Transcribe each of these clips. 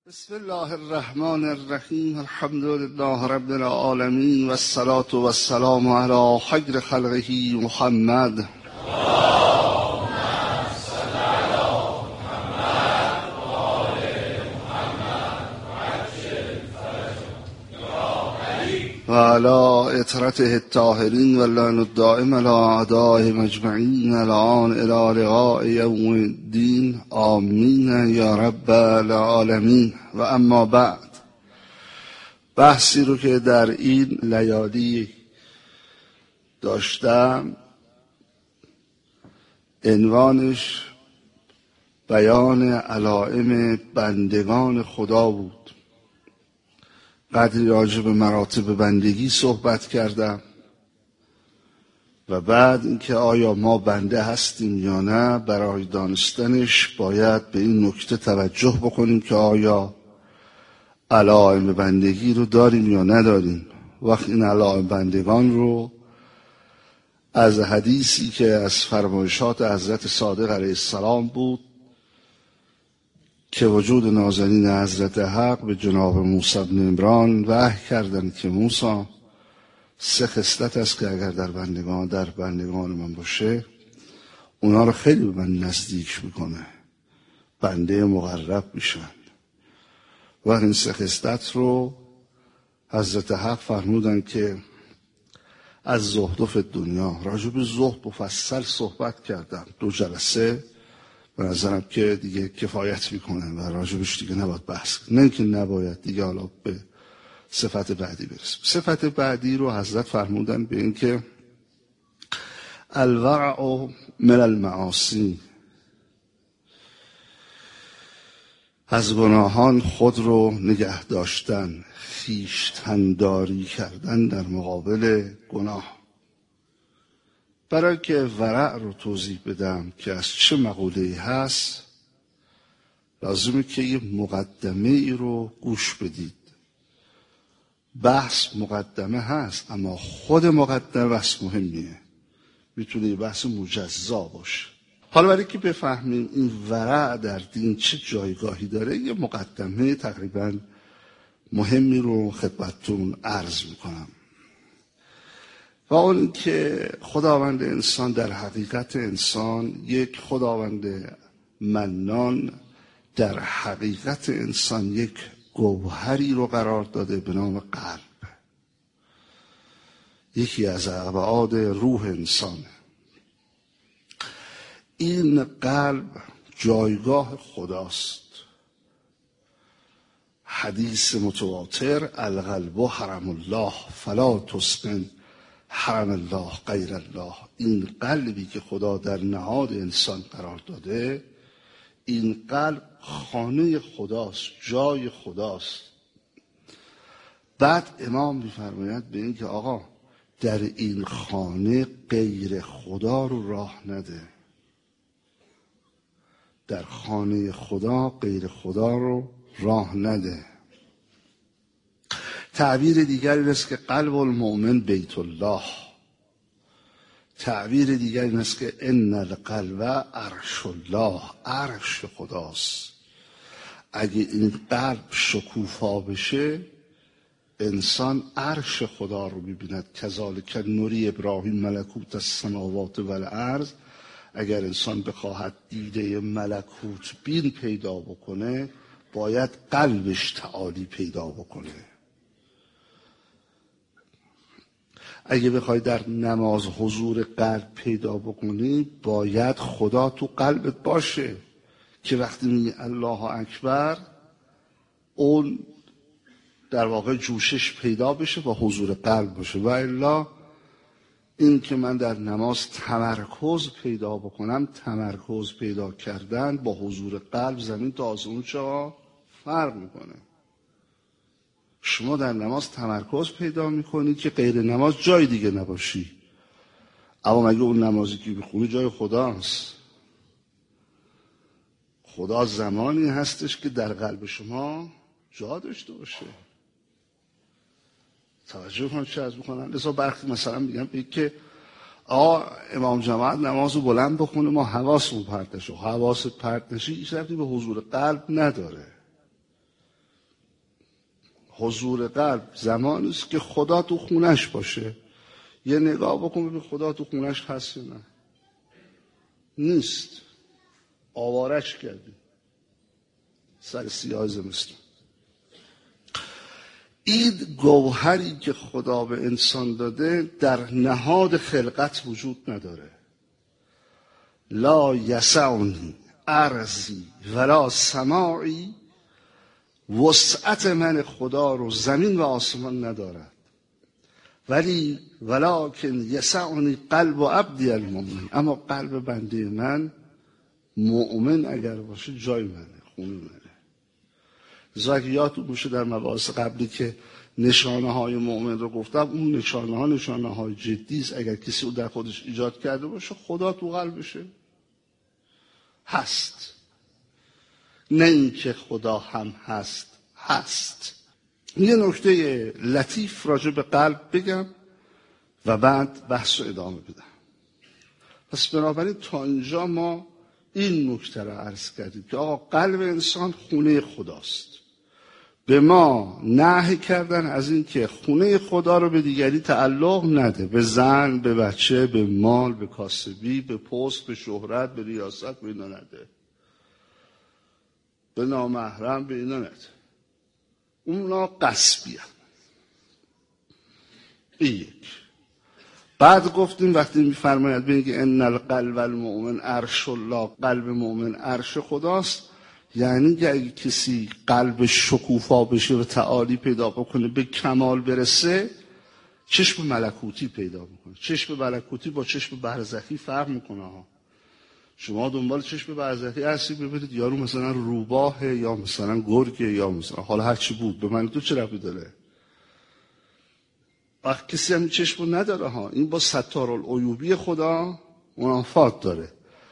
بسم الله الرحمن الرحیم. الحمد لله رب العالمین و الصلاة و السلام علی خیر خلقه محمد. و علی اطرته الطاهرین و اللعن الدائم علی اعدائهم اجمعین الان الی لقاء یوم الدین. آمین یا رب العالمین. و اما بعد، بحثی رو که در این لیالی داشتم عنوانش بیان علائم بندگان خدا بود. قدری راجع به مراتب بندگی صحبت کردم و بعد اینکه آیا ما بنده هستیم یا نه، برای دانستنش باید به این نکته توجه بکنیم که آیا علائم بندگی رو داریم یا نداریم. وقتی این علائم بندگان رو از حدیثی که از فرمایشات حضرت صادق علیه السلام بود که وجود نازنین حضرت حق به جناب موسی بن عمران وحی کردند که موسی 3 خصلت است که اگر در بندگان من باشه اونا رو خیلی به من نزدیک میکنه، بنده مقرب میشن. و این 3 خصلت رو حضرت حق فرمودن که از زهد فی دنیا، راجع به زهد مفصل صحبت کردم 2 جلسه، به نظرم که دیگه کفایت میکنه و راجبش دیگه نباید بحث کنیم. نه که نباید دیگه، حالا به صفت بعدی برسیم. صفت بعدی رو حضرت فرمودن به این که الورع من المعاصی، از گناهان خود رو نگه داشتن، خویشتن‌داری کردن در مقابل گناه. برای که ورع رو توضیح بدم که از چه مقوله‌ای هست، لازمه که یه مقدمه ای رو گوش بدید. بحث مقدمه هست، اما خود مقدمه بحث مهمیه، میتونه یه بحث مجزا باشه. حالا برای که بفهمیم این ورع در دین چه جایگاهی داره، یه مقدمه تقریبا مهمی رو خدمتتون عرض میکنم. و اون که خداوند انسان در حقیقت انسان یک خداوند منان، در حقیقت انسان یک گوهری رو قرار داده به نام قلب. یکی از ابعاد روح انسان. این قلب جایگاه خداست. حدیث متواتر القلب حرم الله فلا تسکن حرم الله غیر الله. این قلبی که خدا در نهاد انسان قرار داده، این قلب خانه خداست، جای خداست. بعد امام می‌فرماید به این که آقا در این خانه غیر خدا رو راه نده. در خانه خدا غیر خدا رو راه نده. تعبیر دیگری این است که قلب المؤمن بیت الله. تعبیر دیگری این است که ان القلب عرش الله، عرش خداست. اگه این قلب شکوفا بشه، انسان عرش خدا رو می‌بیند. کذالک نوری ابراهیم ملکوت السماوات و الارض. اگر انسان بخواهد دیده ملکوت بین پیدا بکنه، باید قلبش تعالی پیدا بکنه. اگه بخوای در نماز حضور قلب پیدا بکنی، باید خدا تو قلبت باشه که وقتی میگی الله اکبر، اون در واقع جوشش پیدا بشه و حضور قلب باشه. و الا این که من در نماز تمرکز پیدا بکنم، تمرکز پیدا کردن با حضور قلب زمین تا آسمون چه فرق میکنه. شما در نماز تمرکز پیدا میکنی که غیر نماز جای دیگه نباشی. اما مگه اون نمازی که میخونی جای خداست؟ خدا زمانی هستش که در قلب شما جا داشته باشه. توجه کنید چه عرض میکنم. لذا برخی مثلا میگن که امام جماعت نمازو بلند بخونه، ما حواسمون پرت نشه. حواست پرت نشه هیچ ربطی به حضور قلب نداره. حضور قلب زمانی است که خدا تو خونش باشه. یه نگاه بکن ببین خدا تو خونش هست یا نه. نیست. آوارش کردی سر سیاه زمستون. این گوهری که خدا به انسان داده در نهاد خلقت وجود نداره. لا یسعنی ارضی ولا سماعی، وسعت من خدا رو زمین و آسمان ندارد. ولی ولکن یسعنی قلب عبدی المؤمن، اما قلب بنده من مؤمن اگر باشه جای منه، خونه منه. لذا اگه یادتون باشه در مباحث قبلی که نشانه های مؤمن رو گفتم، اون نشانه های جدی است. اگر کسی او در خودش ایجاد کرده باشه خدا تو قلبشه هست، نه اینکه خدا هم هست. یه نکته لطیف راجع به قلب بگم و بعد بحث رو ادامه بدم. پس بنابراین تا اینجا ما این نکته رو عرض کردیم که آقا قلب انسان خونه خداست. به ما نهی کردن از این که خونه خدا رو به دیگری تعلق نده، به زن، به بچه، به مال، به کاسبی، به پست، به شهرت، به ریاست، به اینا نده، به نامحرم، به اینا نده. اونا غصبیه. این یک. بعد گفتیم وقتی میفرماید بگه ان القلب المؤمن عرش الله، قلب مؤمن عرش خداست، یعنی که اگه کسی قلب شکوفا بشه و تعالی پیدا بکنه، به کمال برسه، چشم ملکوتی پیدا میکنه. چشم ملکوتی با چشم برزخی فرق میکنه ها. شما دنبال چشم برزخی هستی ببینید یارو مثلا روباهه یا مثلا گرگه یا مثلا حالا هر چی بود، به من تو چه ربطی داره؟ وقت کسی هم چشم نداره ها. این با ستارالعیوبی خدا منافات داره.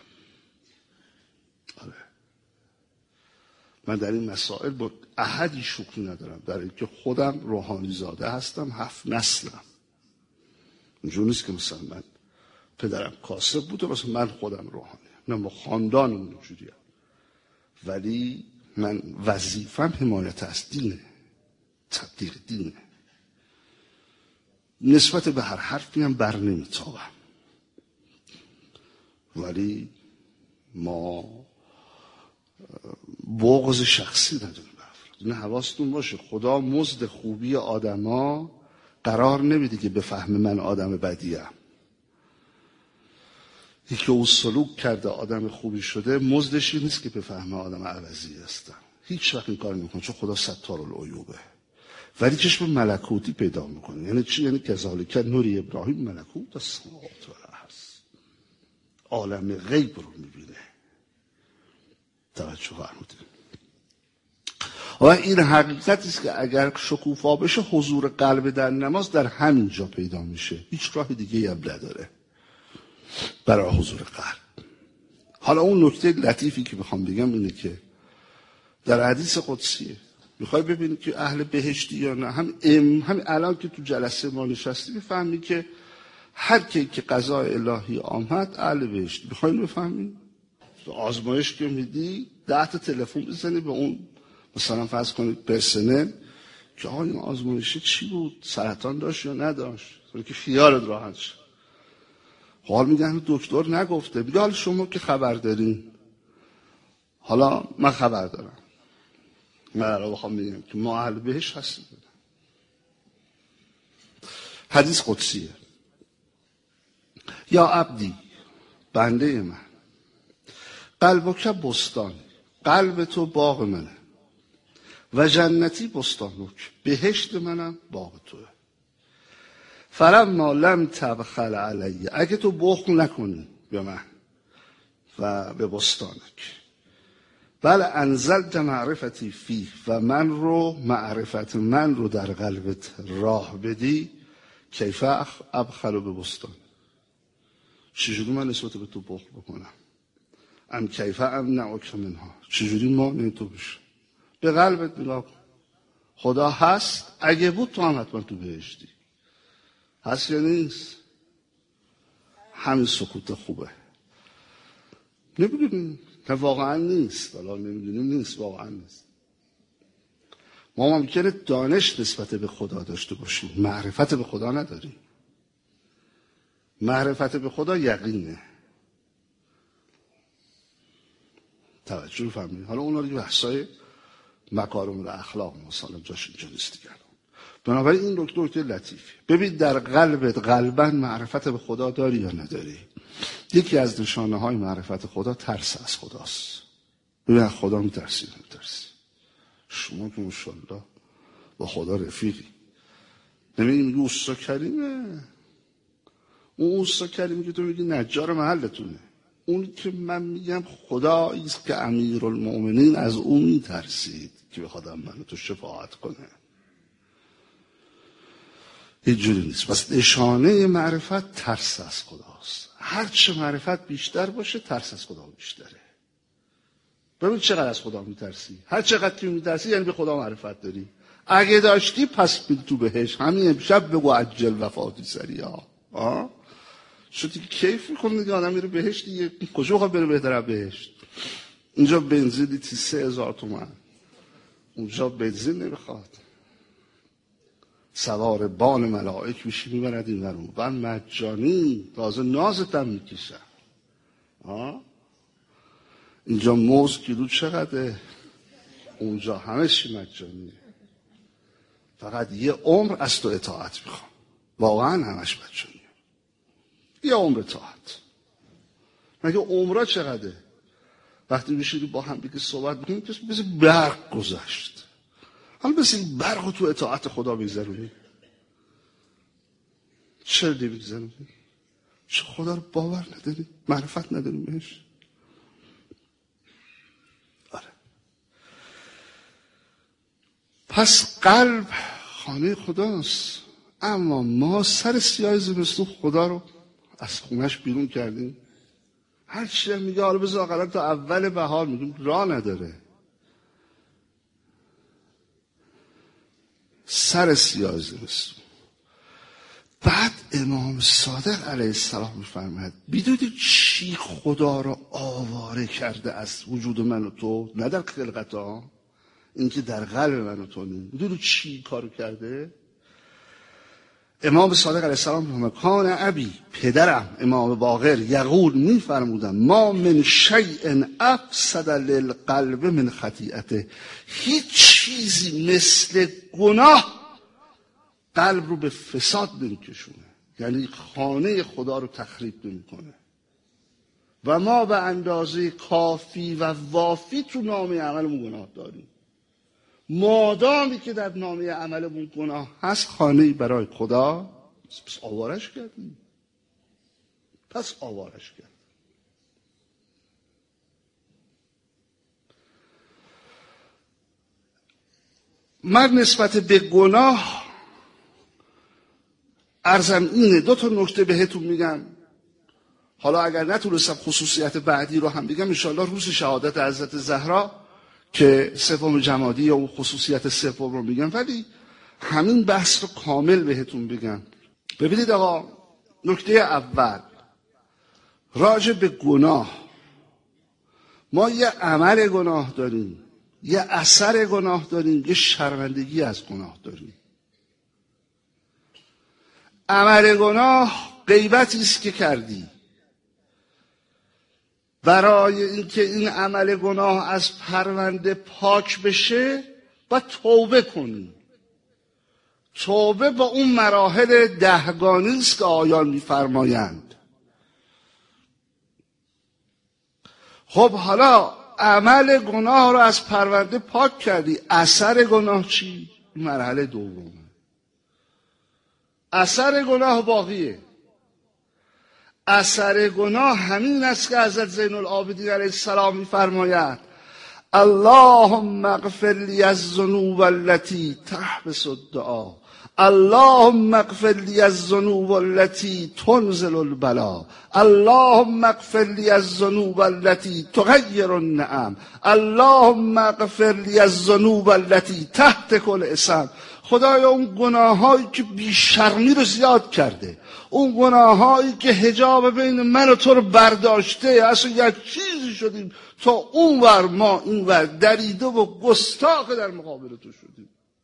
من در این مسائل با احدی شوخی ندارم، در اینکه خودم روحانی زاده هستم، 7 نسلم. اینجور نیست که مثلا من پدرم کاسب بوده مثلا من خودم روحانی، نه ما خاندانمون اینجوریه. ولی من وظیفم حمایت از دینه، تبلیغ دینه. نسبت به هر حرفی هم بر نمیتابم، ولی ما بغض شخصی نداریم به افراد. این حواستون باشه. خدا مزد خوبی آدما قرار نمیده که بفهم من آدم بدیم. یکی او سلوک کرده آدم خوبی شده، مزدش این نیست که بفهمه آدم عوضی هستم. هیچ وقت این کار نمیکنه، چون خدا ستارالعیوبه. ولی چشم ملکوتی پیدا میکنه. یعنی چی؟ یعنی کذالک نوری ابراهیم ملکوت السماوات والارض، عالم غیب رو میبینه. توجه فرمودید. و این حقیقتی است که اگر شکوفا بشه، حضور قلب در نماز در همین جا پیدا میشه. هیچ راه دیگه هم نداره برای حضور قلب. حالا اون نکته لطیفی که میخوام بگم اینه که در حدیث قدسیه، میخوای ببینی که اهل بهشتی یا نه. همین الان که تو جلسه ما نشستی میفهمی که هر کی که قضای الهی آمد اهل بهشتی. میخوای بفهمی؟ آزمایش که میدی 10 تا تلفن بزنی به اون مثلا فرض کنید پرسنل که آقا این آزمایش چی بود، سرطان داشت یا نداشت، که خیالت راحت شه. حال میگن دکتر نگفته. میگه حالا شما که خبر دارین، حالا من خبر دارم، من الان بخوام بگم که ما اهل بهشت هستیم. حدیث قدسیه. یا عبدی، بنده من، قلبک بستان، قلب تو باغ منه، و جنتی بستانک، بهشت منم باغ توه. فلما لم تبخل علی، اگه تو بخل نکنی به من و به بستانک، بله انزلت معرفتی فی، و معرفت من رو در قلبت راه بدی، کیف ابخل به بستان، چجوری من نسبت به تو بخل بکنم؟ ام کیف امنعک منها، چجوری مانع تو بشه؟ به قلبت نگاه کن. خدا هست، اگه بود تو هم حتما تو بهشتی. هست یا نیست؟ همین سکوت خوبه. نمیدونیم که واقعا نیست، حالا نمیدونیم نیست، واقعا نیست. ما ممکنه دانش نسبت به خدا داشته باشیم، معرفت به خدا نداریم. معرفت به خدا یقینه. توجه فرمایید. حالا اونا دیگه بحثای مکارم الاخلاق مثلا جاش اینجا نیست دیگه. بنابراین این نکته لطیفه. ببین در قلبت قلبا معرفت به خدا داری یا نداری؟ یکی از نشانه های معرفت خدا ترس از خداست. ببین از خدا میترسی نمیترسی؟ شما که ماشاءالله با خدا رفیقی. نمیگیم اوستا کریمه، اون اوستا کریمی که تو میگی نجار محلتونه، اون که من میگم خدایی است که امیرالمؤمنین از اون میترسید که بخواد منو تو شفاعت کنه. اینجوری نیست. پس نشانه معرفت ترس از خداست. هر چه معرفت بیشتر باشه ترس از خدا بیشتره. ببین چقدر از خدا میترسی. هر چقدر که میترسی یعنی به خدا معرفت داری. اگه داشتی پس بیل تو بهش. همین امشب بگو عجل وفاتی سریعا. شدی که کیف میکنه دیگه، آدم میره بهشت دیگه. کجا بخواد بره بهتره بهشت؟ اینجا بنزینی 3000 تومان، اونجا بنزین نمیخواد. سوار بال ملائک میشی میبرد این ورون و مجانی تازه نازت هم میکشن. اینجا موز کیلو چقدره؟ اونجا همه چی مجانیه. فقط یه عمر از تو اطاعت میخوام. واقعا همش مجانیه. یه عمر اطاعت. مگه عمرها چقدره؟ وقتی میشید با هم دیگه صحبت میکنیم که مثل برق گذشت. حالا مثل این برق تو اطاعت خدا بگذارونی. چرا نمیگذارونی؟ چون خدا رو باور نداری؟ معرفت نداری بهش؟ آره. پس قلب خانه خداست. اما ما سر سیاه زمستون خدا رو از خونش بیرون کردیم. هر چی هم میگه حالا بذار اقلا تا اول بهار، میگیم راه نداره. سر سیاه زمستون. بعد امام صادق علیه السلام میفرماید میدونی چی خدا رو آواره کرده از وجود من و تو؟ نه در خلقت ها، این که در قلب من و تو نیم. میدونی چی کارو کرده؟ امام صادق علیه السلام میفرماید کان ابی، پدرم امام باقر، یقول میفرمودم ما من شیء افسد للقلب من خطیئته. هیچ چیزی مثل گناه قلب رو به فساد نمیکشونه، یعنی خانه خدا رو تخریب نمیکنه. و ما به اندازه کافی و وافی تو نامه عملمون گناه داریم. مادامی که در نامه عملمون گناه هست، خانه‌ای برای خدا پس آوارش کردیم. من نسبت به گناه عرضم اینه، 2 نکته بهتون میگم. حالا اگر نتونستم خصوصیت بعدی رو هم بگم، انشاءالله روز شهادت حضرت زهرا که 3 جمادی یا اون خصوصیت 3 رو میگم، ولی همین بحث رو کامل بهتون بگم. ببینید آقا، نکته اول راجع به گناه. ما یه عمل گناه داریم، یه اثر گناه داریم، یه شرمندگی از گناه داریم. عمل گناه غیبتی است که کردی. برای اینکه این عمل گناه از پرونده پاک بشه باید توبه کنی. توبه با اون مراحل 10 است که آیان می‌فرمایند. خب حالا عمل گناه رو از پرونده پاک کردی، اثر گناه چی؟ مرحله دومه. اثر گناه باقیه. اثر گناه همین است که حضرت زین العابدین علیه السلام می‌فرماید اللهم اغفر لی الذنوب التي تحبس الدعاء، اللهم اغفر لی الذنوب التي تنزل البلاء، اللهم اغفر لی الذنوب التي تغیر النعم، اللهم اغفر لی الذنوب التي تهتك الاسم. خدایا اون گناهایی که بیشرمی رو زیاد کرده، اون گناهایی که حجاب بین من و تو رو برداشته، اصلا یک چیزی شدیم تا اون ور ما این ور دریده و گستاخ در مقابل تو شدیم.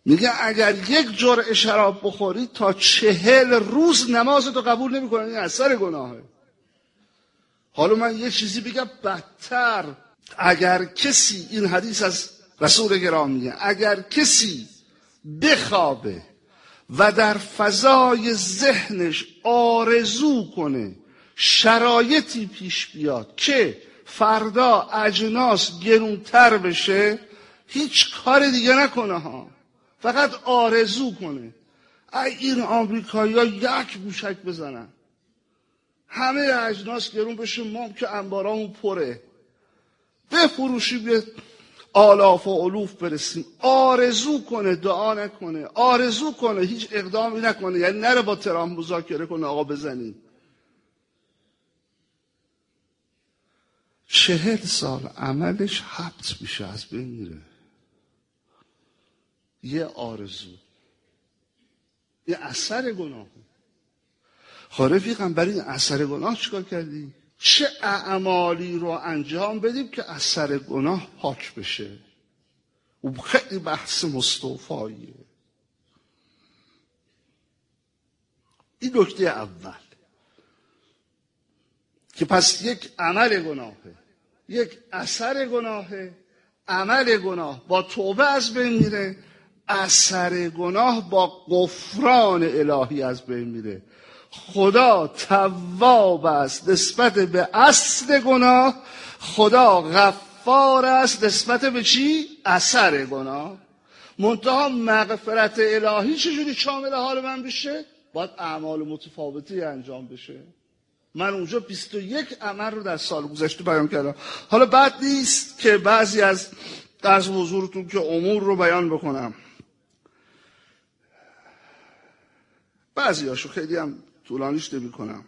میگه اگر یک جرعه شراب بخوری تا 40 روز نمازتو قبول نمیکنه. این اثر گناهه. حالا من یه چیزی بگم بدتر. اگر کسی، این حدیث از رسول گرامی میگه، اگر کسی بخوابه و در فضای ذهنش آرزو کنه شرایطی پیش بیاد که فردا اجناس گرونتر بشه، هیچ کار دیگه نکنه ها، فقط آرزو کنه این آمریکایی‌ها یک موشک بزنن همه اجناس گرون بشه، ما که انبارامون پره، بفروشیم به آلاف و الوف برسیم. آرزو کنه، دعا نکنه، آرزو کنه، هیچ اقدامی نکنه، یعنی نره با ترامپ مذاکره کنه آقا بزنیم. 40 سال عملش حبس میشه، از بین میره. یه آرزو، یه اثر گناه. خب رفیقم، برای این اثر گناه چیکار کردی؟ چه اعمالی رو انجام بدیم که اثر گناه پاک بشه؟ و خیلی بحث مستوفاییه. این نکته اول که پس یک عمل گناهه، یک اثر گناهه. عمل گناه با توبه از بین میره، اثر گناه با غفران الهی از بین میره. خدا تواب است نسبت به اصل گناه، خدا غفار است نسبت به چی؟ اثر گناه. منتها مغفرت الهی چجوری شامل حال من بشه؟ باید اعمال متفاوتی انجام بشه. من اونجا 21 عمل رو در سال گذشته بیان کردم. حالا بد نیست که بعضی از حضورتون که امور رو بیان بکنم، بعضی هاشو خیلی هم طولانیش نمی کنم.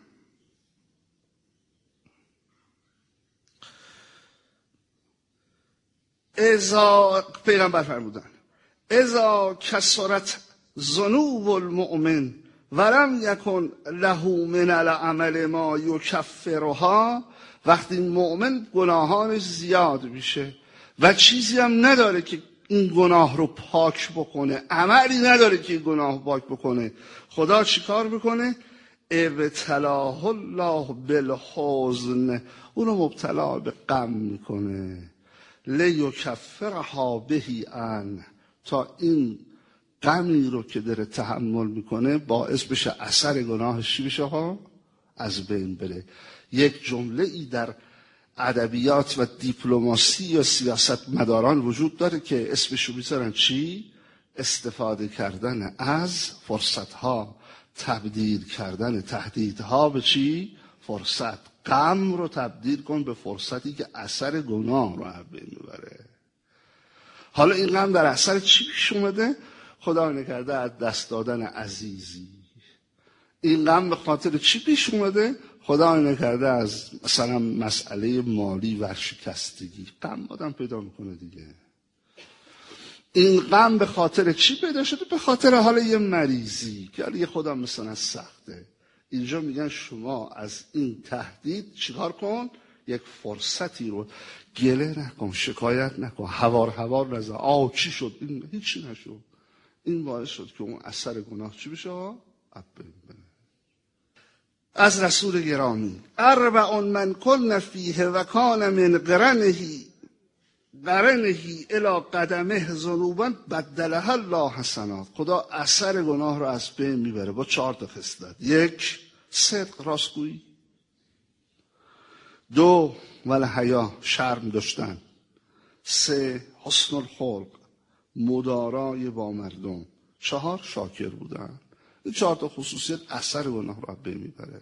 پیغمبر فرمودن اذا کثرت ذنوب المؤمن ولم یکن له من العمل ما یکفرها، وقتی مؤمن گناهانش زیاد میشه و چیزی هم نداره که این گناه رو پاک بکنه، عملی نداره که این گناه پاک بکنه، خدا چیکار میکنه؟ ابتلاه الله بالحزن، اونو مبتلا به غم میکنه. لیکفرها بهی عن، تا این غمی رو که داره تحمل میکنه باعث بشه اثر گناهش چی بشه ها؟ از بین بره. یک جمله ای در ادبیات و دیپلماسی یا سیاست مداران وجود داره که اسمشو میذارن چی؟ استفاده کردن از فرصتها، تبدیل کردن تهدیدها به چی؟ فرصت. غم رو تبدیل کن به فرصتی که اثر گناه رو از بین میبره. حالا این غم در اثر چی پیش اومده؟ خدا نکرده از دست دادن عزیزی. این غم به خاطر چی پیش اومده؟ خدا نکرده از مثلا مسئله مالی ورشکستگی. غم آدم پیدا میکنه دیگه. این غم به خاطر چی پیدا شده؟ به خاطر حالا یه مریضی که حالا یه خدا مثلا سخته. اینجا میگن شما از این تهدید چیکار کن؟ یک فرصتی رو گله نکن، شکایت نکن، هوار نزن. چی شد؟ این هیچی نشد. این باعث شد که اون اثر گناه چی بشه؟ از رسول گرامی اربع من کن فیه و کان من قرنه الی قدمه ذنوبا بدلها الله حسنات. خدا اثر گناه رو از بین میبره با 4 تا خصلت. 1 صدق، راستگویی. 2 والحیا، شرم داشتن. 3 حسن الخلق، مدارای با مردم. 4 شاکر بودن. این 4 تا خصوصیت اثر گناه رو از بین میبره.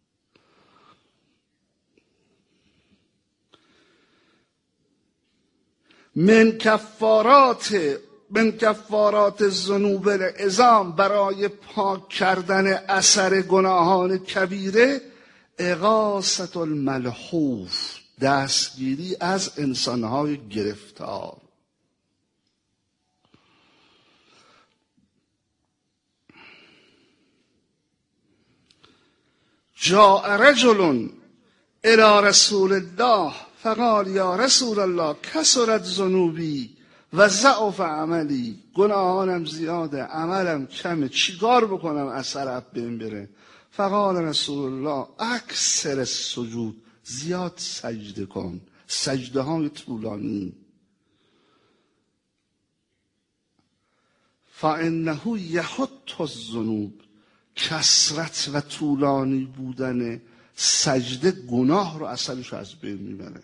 من کفارات الذنوب العظام، برای پاک کردن اثر گناهان کبیره، اغاثة الملحوف، دستگیری از انسانهای گرفتار. جاء رجل الی رسول الله فقال یا رسول الله کثرت ذنوبی و ضعف عملی، گناهانم زیاده، عملم کمه، چیکار بکنم اثر اب بهم بره؟ فقال رسول الله اکثر السجود، زیاد سجده کن، سجده های طولانی. فانه یحط الذنوب، کثرت و طولانی بودن سجده گناه رو اثرش رو از بین میبره.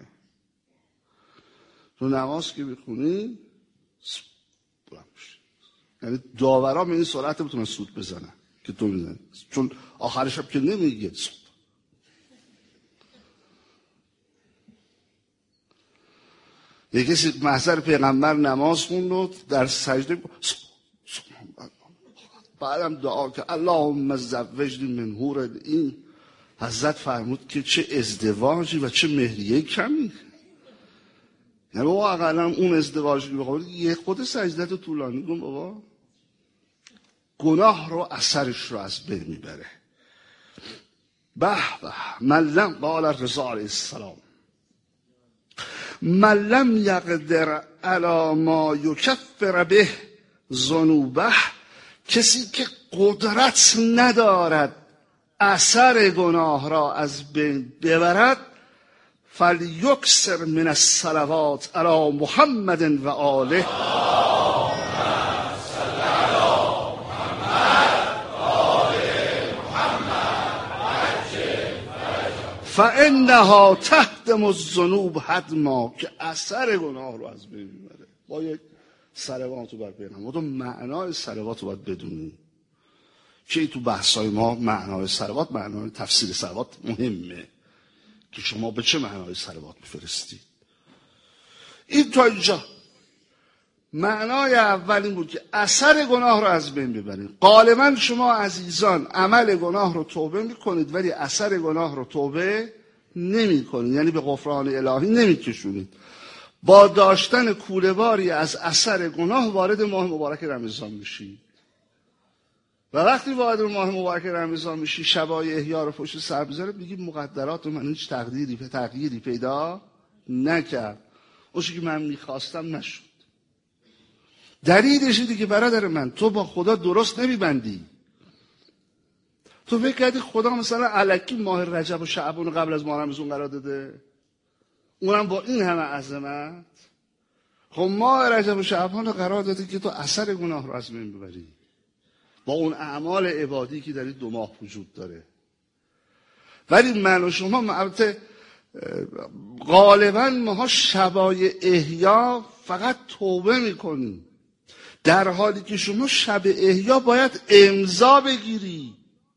تو نماز که بخونی یعنی داورا به این سرعت بتونن سود بزنن که تو میزنی، چون آخرش هم که نمیگه. یه کسی محضر پیغمبر نماز خوند و در سجده بعدم دعا که اللهم زوجنی من حور العین، حضرت فرمود که چه ازدواجی و چه مهریه کمی. یعنی بابا اقلا اون ازدواجی بخواد یه خود سجدت طولانی کن بابا، گناه رو اثرش رو از بین میبره. به به من لم، قال رضا علیه السلام، من لم یقدر علی ما یکفر به ذنوبه، کسی که قدرت ندارد اثر گناه را از بین ببرد، فلیکثر من الصلوات علی محمد و آله، فانها تهدم الذنوب هدما، که اثر گناه رو از بین میبره. با یک صلوات بر پیغمبر، تو معنای صلوات رو باید بدونی که تو بحثای ما معنای صلوات، معنای تفسیر صلوات مهمه که شما به چه معنای صلوات میفرستید. این تا اینجا معنای اول این بود که اثر گناه رو از بین ببرید. غالبا شما عزیزان عمل گناه رو توبه میکنید ولی اثر گناه رو توبه نمیکنید، یعنی به غفران الهی نمیکشونید. با داشتن کوله‌باری از اثر گناه وارد ماه مبارک رمضان میشید و وقتی وارد ماه مبارک رمضان میشی، شبای احیا رو پشت سر بذاره، میگی مقدرات من هیچ تغییری پیدا نکرد، اون چیزی که من میخواستم نشد. دلیلش اینه که برادر من تو با خدا درست نمیبندی. تو فکر کردی خدا مثلا الکی ماه رجب و شعبان قبل از ماه رمضان قرار داده، اونم با این همه عظمت؟ خب ماه رجب و شعبان رو قرار داده که تو اثر گناه رو از بین ببری با اون اعمال عبادی که در این 2 ماه وجود داره. ولی من و شما البته غالبا ماها شبای احیا فقط توبه میکنیم، در حالی که شما شب احیا باید امضا بگیری.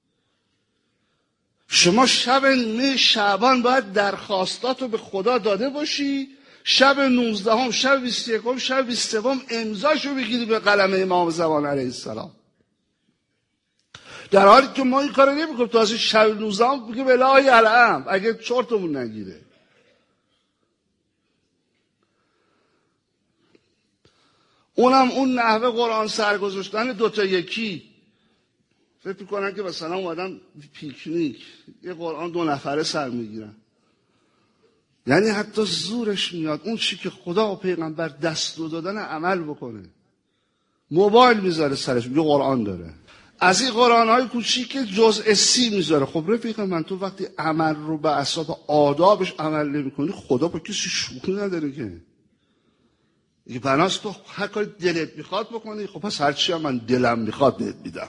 شما شب نیمه شعبان باید درخواستاتو به خدا داده باشی، شب 19، شب 21، شب 23 امضاشو بگیری به قلم امام زمان علیه السلام. در حالی که ما این کارو نمیکنیم. تو از شب 19 بگیم الهی الحمد اگه چرتمون نگیره. اونم اون نحوه قرآن سرگذاشتن 2 تا 1. فکر میکنن که مثلا اومدن پیکنیک یه قرآن 2 نفره سر میگیرن. یعنی حتی زورش میاد اون چی که خدا و پیغمبر دستور دادن عمل بکنه. موبایل میذاره سرش، یه قرآن داره، از این قرآن‌های کوچیک جزء 30 میذاره. خب رفیق من تو وقتی عمل رو به اساس آدابش عمل نمی‌کنی، خدا با کسی شوخی نداره که. یه بناست تو هر کاری دلت میخواد بکنی، خب پس هر چی هم من دلم میخواد بهت میدم.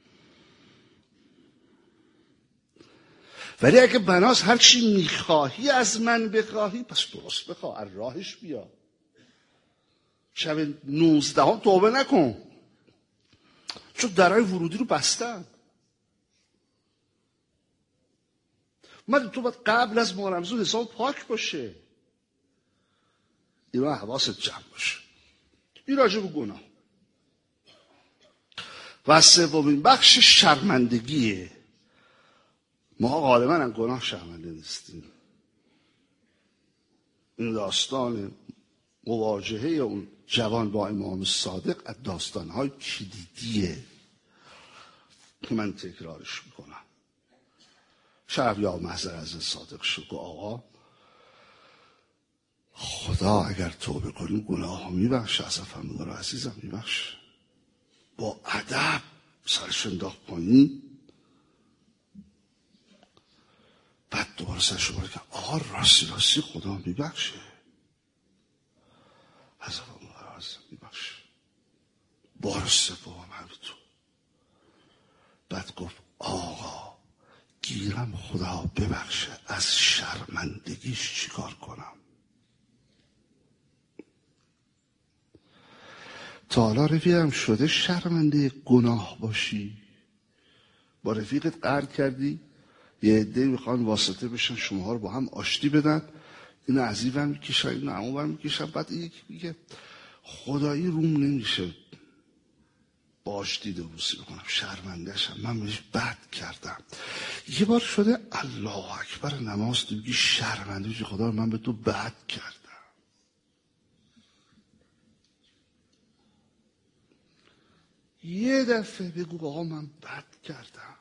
ولی اگه بناست هر چی میخواهی از من بخواهی، پس درست بخواه، از راهش بیا. شب 19 توبه نکن چون درهای ورودی رو بستن. تو باید قبل از ماه رمضان حساب پاک باشه. اینا حواست جمع باشه. این راجع به گناه. و 3مین بخش شرمندگیه. ما غالبا از گناه شرمنده نیستیم. این داستان مواجهه اون جوان با امام صادق از داستان‌های کلیدیه که من تکرارش میکنم. شب یا محضر از صادق شد و آقا خدا خدا اگر توبه کنیم گناه ها میبخشه. از فرمودن عزیزم میبخشه. با ادب سرش انداخت پایین، بعد دوباره سرش رو کرد. آقا راستی خدا میبخشه. از فرمودن عزیزم میبخشه. بار سوم همینطور. بعد گفت آقا گیرم خدا ببخشه، از شرمندگیش چیکار کنم؟ تا حالا رفیقم شده شرمنده گناه باشی؟ با رفیقت قرار کردی یه عده میخوان واسطه بشن شماها رو با هم آشتی بدن، این از این ور میکشن این اون ور میکشن، بعد یکی میگه خدایی روم نمیشه باش دیده بوسی بکنم، شرمندهشم، من بهش بد کردم. یه بار شده الله اکبر نماز تو میگی شرمنده چی؟ خدا من به تو بد کردم. یه دفعه بگو آقا من بد کردم.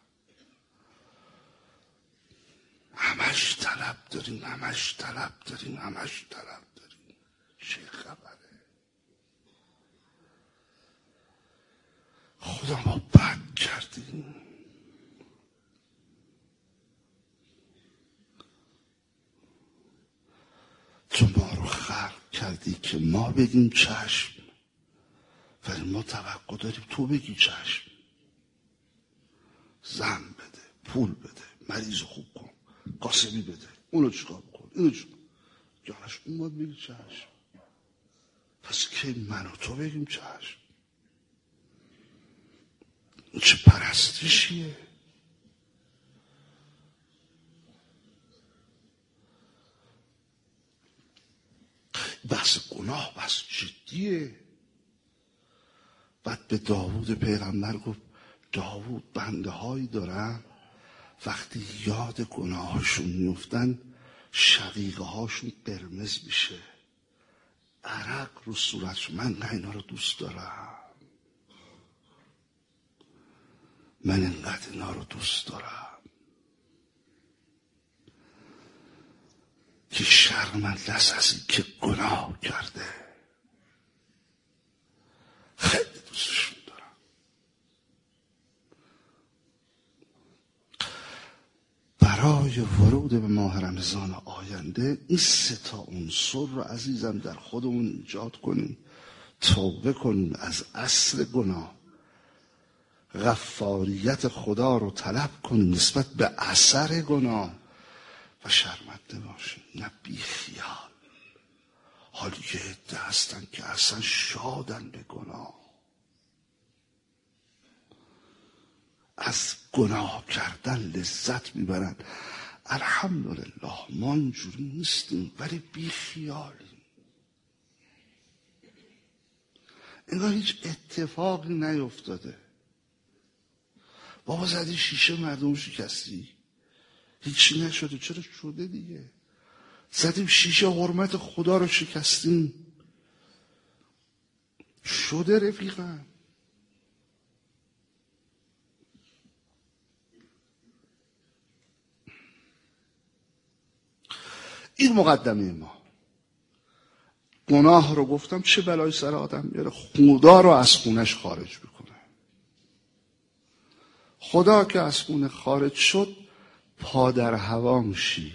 همش طلب داریم چه خبره؟ خدا ما بد کردیم. تو ما رو خلق کردی که ما بگیم چشم، ولی ما توقع داریم تو بگی چشم. زن بده، پول بده، مریض خوب کن، قاسمی بده، اونو چیکار کن، اینو چیکار کن. جانش اون باید بگی چشم. پس که من و تو بگیم چشم؟ این چه پرستشیه؟ بحث گناه بحث جدیه. بعد به داوود پیغمبر گفت داوود بنده هایی دارن وقتی یاد گناهاشون میفتن شقیقه هاشون قرمز میشه، عرق رو صورتشون. من نه اینا رو دوست دارم، من اینقدر اینا رو دوست دارم که شرمنده است از این که گناه کرده. خیلی دوستشون دارم. برای ورود به ماه رمضان آینده این 3 عنصر رو عزیزم در خودمون ایجاد کنیم. توبه کنیم از اصل گناه، غفاریت خدا رو طلب کنیم نسبت به اثر گناه و شرمنده باشیم. نه بی خیال. حالا یه عده هستن که اصلا شادن به گناه، از گناه کردن لذت میبرن. الحمدلله ما اینجوری نیستیم، ولی بی خیالیم. انگار هیچ اتفاقی نیفتاده. بابا زدی شیشه مردم شکستی، هیچی نشده. چرا شده دیگه؟ زدیم شیشه حرمت خدا رو شکستیم، شده رفیقم. این مقدمه ما. گناه رو گفتم چه بلای سر آدم میاره. خدا رو از خونش خارج بکنه. خدا که از خونه خارج شد پا در هوا میشی.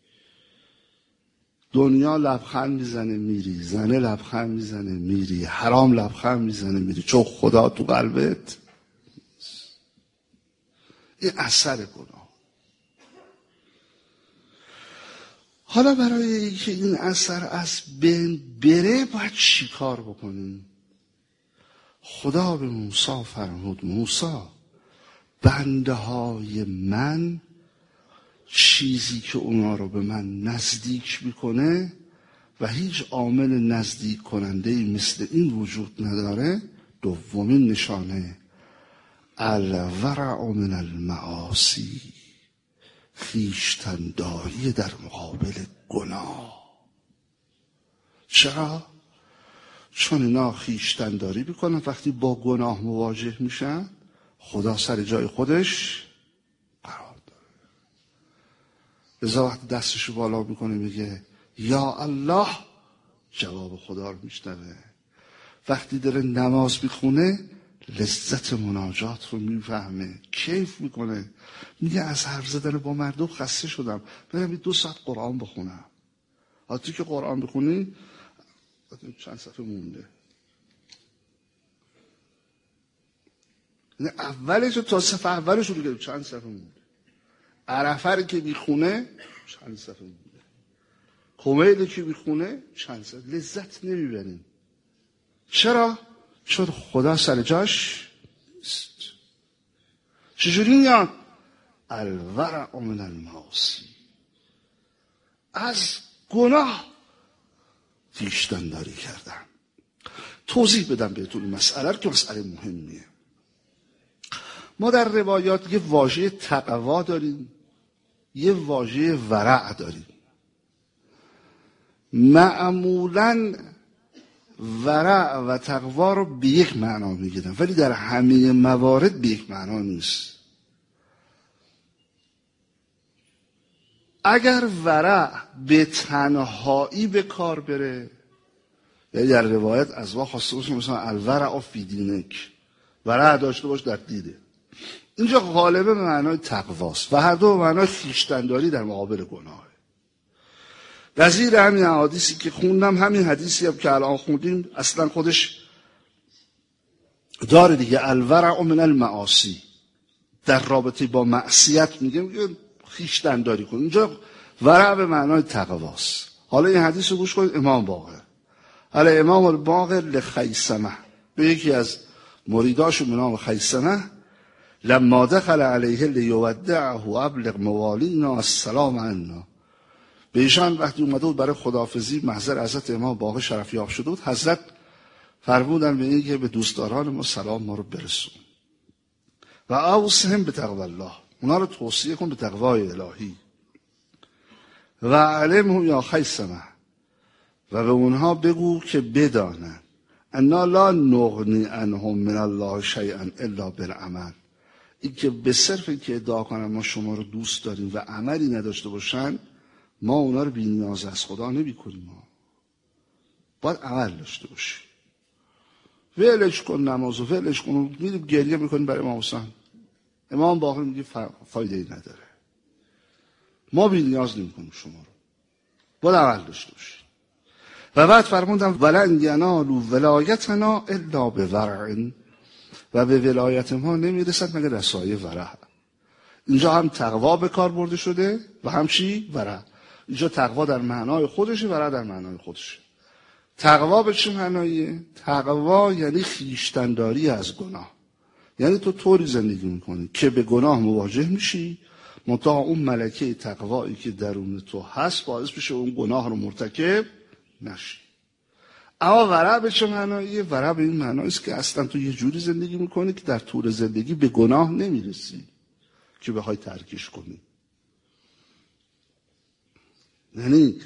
دنیا لبخند میزنه میری، زنه لبخند میزنه میری، حرام لبخند میزنه میری، چون خدا تو قلبت. این اثر گناه. حالا برای اینکه این اثر از بین بره باید چی کار بکنیم؟ خدا به موسی فرمود موسی بنده های من چیزی که اونا رو به من نزدیک میکنه و هیچ عامل نزدیک کننده مثل این وجود نداره. دومین نشانه الورع من المعاصی، خویشتن‌داری در مقابل گناه. چرا؟ چون اینا خویشتن‌داری میکنن وقتی با گناه مواجه میشن خدا سر جای خودش قرار داره. لذا وقتی دستشو بالا میکنه میگه یا الله جواب خدا رو میشنوه. وقتی داره نماز میخونه لذت مناجات رو میفهمه، کیف میکنه. میگه از حرف زدن با مردم خسته شدم، برم 2 ساعت قرآن بخونم. حتی که قرآن بخونی چند صفحه مونده، اولش تا صفحه اولش رو بگم چند صفحه مونده. عرفه که میخونه چند صفحه مونده. کمیل که میخونه چند صفحه. لذت نمیبریم. چرا؟ چون خدا سر جاش نیست. چجوری میاد؟ الورع من المعاصی، از گناه خویشتن داری کردن. توضیح بدم بهتون این مسئله رو که مسئله مهمیه. ما در روایات یه واژه تقوا داریم، یه واژه ورع داریم. معمولاً ورع و تقوا رو به یک معنا میگیرن، ولی در همه موارد به یک معنا نیست. اگر ورع به تنهایی به کار بره، یعنی در روایت از ما خواسته باشه مثلا الورع فی دینک، ورع داشته باش در دیده، اینجا غالبا به معنای تقواست و هر دو به معنای خویشتن‌داری در مقابل گناه. نظیر همین حدیثی که خوندم، همین حدیثی هم که الان خوندیم اصلا خودش داره دیگه. الورع من المعاصی، در رابطه با معصیت میگه خویشتن‌داری کن. اینجا ورع به معنای تقواست. حالا این حدیث رو گوش کنید. امام باقر، حالا امام الباقر لخیثمه، به یکی از مریداشو به نام خیثمه، لما دخل علیه لیودعه ابلغ موالینا السلام عنا، به ایشان وقتی اومده بود برای خداحافظی محضر حضرت امام باقر شرفیاب شده بود، حضرت فرمودن به این که به دوستداران ما سلام ما رو برسون و اوصهم به تقوی الله، اونا رو توصیه کن به تقوای الهی. و علمهم یا خیثمه، و به اونها بگو که بدانن انا لا نغنی عنهم من الله شیئا الا بالعمل، این که به صرف این که ادعا کنن ما شما رو دوست داریم و عملی نداشته باشن، ما اونا رو بی نیاز از خدا نمی کنیم. ما باید عمل داشته باشیم. ولش کن نمازو، ولش کن، میریم گریه میکنیم برای امام حسین، امام باقر میگه فایده ای نداره. ما بی نیاز نمی کنیم شما رو، باید عمل داشته باشیم. و بعد فرمودم ولن ینالوا ولایتنا الا بورع، و به ولایت ما نمیرسد مگر در سایه ورع. اینجا هم تقوا به کار برده شده و هم چی؟ ورع. اینجا تقوا در معنای خودشه، ورع در معنای خودشه. تقوا به چه معناییه؟ تقوا یعنی خویشتن‌داری از گناه. یعنی تو طوری زندگی میکنی که به گناه مواجه میشی، منتها اون ملکه تقوایی که درون تو هست باعث بشه اون گناه رو مرتکب نشی. اما ورع به چه معناییه؟ ورع به این معناییست که اصلا تو یه جوری زندگی میکنی که در طول زندگی به گناه نمیرسی که بخوای ترکش کنی. یعنی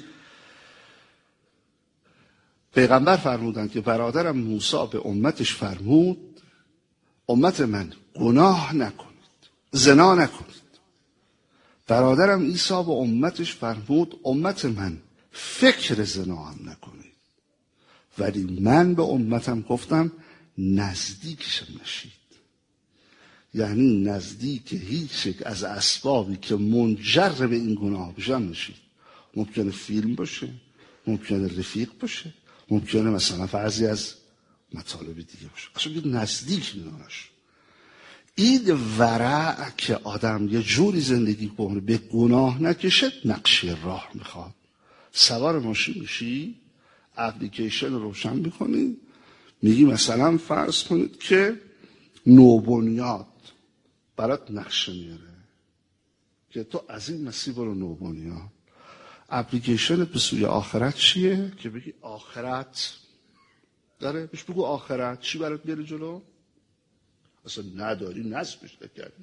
پیغمبر فرمودن که برادرم موسی به امتش فرمود امت من گناه نکنید، زنا نکنید. برادرم عیسی به امتش فرمود امت من فکر زنا هم نکنید. ولی من به امتم گفتم نزدیکشم نشید. یعنی نزدیک هیچ یک از اسبابی که منجر به این گناه بشن نشید. ممکنه فیلم باشه، ممکنه رفیق باشه، ممکنه مثلا فرضی از مطالب دیگه باشه، اصلا بید نزدیک نانش. این ورع که آدم یه جوری زندگی کنه به گناه نکشه، نقشه راه میخواد. سوار ماشین میشی، اپلیکیشن رو روشن میکنی، میگی مثلا فرض کنید که نوبنیاد برات نقشه میاره که تو از این مسیر برو نوبنیاد. اپلیکیشنت به سوی آخرت چیه؟ که بگی آخرت داره، بهش بگو آخرت چی برات بیاره جلو؟ اصلا نداری، نصبش نکردی.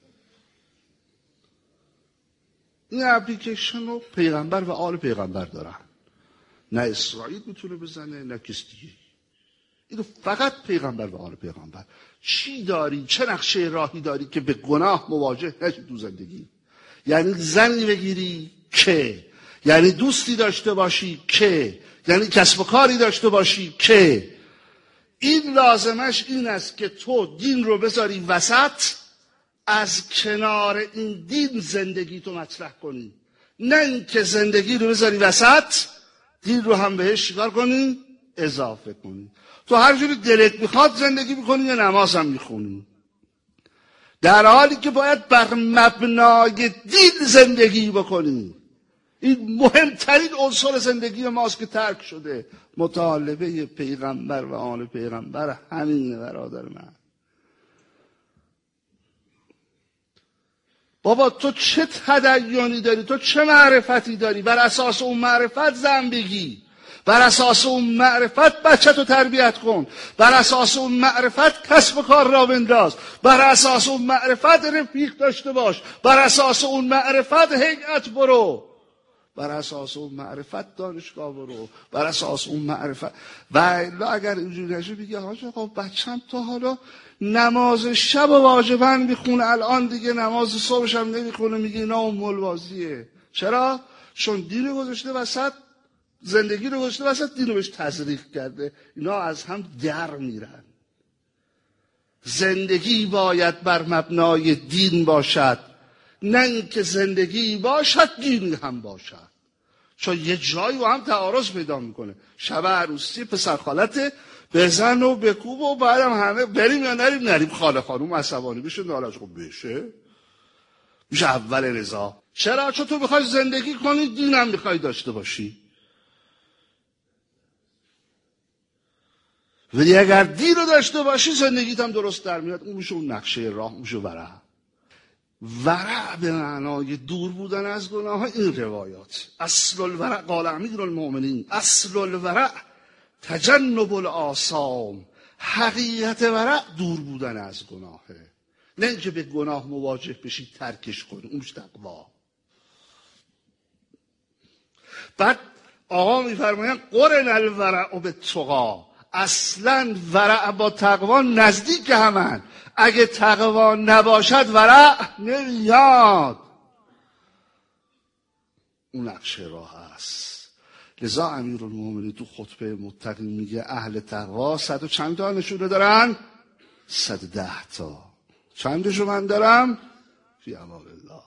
این اپلیکیشن رو پیغمبر و آل پیغمبر دارن، نه اسرائیل میتونه بزنه نه کس دیگه. اینو فقط پیغمبر و آل پیغمبر. چی داری؟ چه نقشه راهی داری که به گناه مواجه نشی تو زندگی؟ یعنی زنی بگیری که یعنی دوستی داشته باشی که، یعنی کسب و کاری داشته باشی که این لازمش این است که تو دین رو بذاری وسط، از کنار این دین زندگی تو مطرح کنی، نه اینکه زندگی رو بذاری وسط دین رو هم بهش چیکار کنی؟ اضافه کنی. تو هر جوری دلت میخواد زندگی میکنی یا نماز هم میخونی، در حالی که باید بر مبنای دین زندگی بکنی. این مهمترین عنصر زندگی ماست که ترک شده. مطالبه پیغمبر و آل پیغمبر همینه برادر من. بابا تو چه تدینی داری، تو چه معرفتی داری، بر اساس اون معرفت زن بگی، بر اساس اون معرفت بچه تو تربیت کن، بر اساس اون معرفت کسب و کار را بنداز، بر اساس اون معرفت رفیق داشته باش، بر اساس اون معرفت هیئت برو، بر اساس اون معرفت دانشگاه برو، بر اساس اون معرفت. و الا اگر اینجوری نشه بگه حاجا خب بچم تا حالا نماز شب و واجباً میخونه، الان دیگه نماز صبحش هم نمیخونه، میگه اینا ام البازیه. چرا؟ چون دین رو گذاشته وسط، زندگی رو گذاشته وسط، دین رو بهش تزریق کرده. اینا از هم در میرن. زندگی باید بر مبنای دین باشد، نه اینکه زندگی باشد دین هم باشد، چون یه جایی و هم تعارض پیدا میکنه. شب عروسی پسر خالته، بزن و بکوب و بعدم همه بریم یا نریم خاله خانوم عصبانی بشه، ناراض خب بشه میشه اول رضا. چرا؟ چون تو میخوای زندگی کنی، دین هم میخوای داشته باشی. ولی اگر دین رو داشته باشی زندگیت هم درست در میاد. اون میشه اون نقشه راه، میشه ورع. ورع به معنای دور بودن از گناه. این روایات اصل الورع، قال امیر المؤمنین اصل الورع تجنب الآثام. حقیقت ورع دور بودن از گناهه، نه اینکه به گناه مواجه بشی ترکش کنی. اونش تقوا. بعد آقا میفرمایند قرن الورع بالتقی. اصلا ورع با تقوا نزدیک همن. اگه تقوا نباشد ورع نمیاد. اون نقشه راه است. لذا امیرالمومنین تو خطبه متقی میگه اهل تقوا 100 و چند تا نشونه دارن؟ 110 تا. چندشو من دارم؟ فی امان الله.